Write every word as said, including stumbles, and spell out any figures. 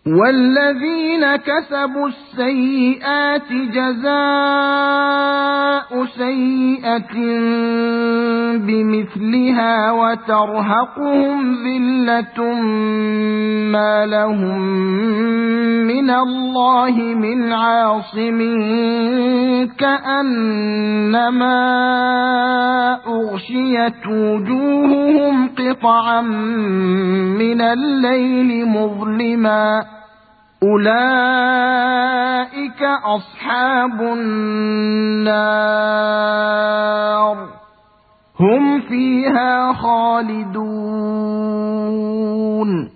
والذين كسبوا السيئات جزاء سيئة بمثلها وترهقهم ذلة ما لهم من الله من عاصم كأنما أغشيت وجوههم قطعا من الليل مظلما أولئك أصحاب النار هم فيها خالدون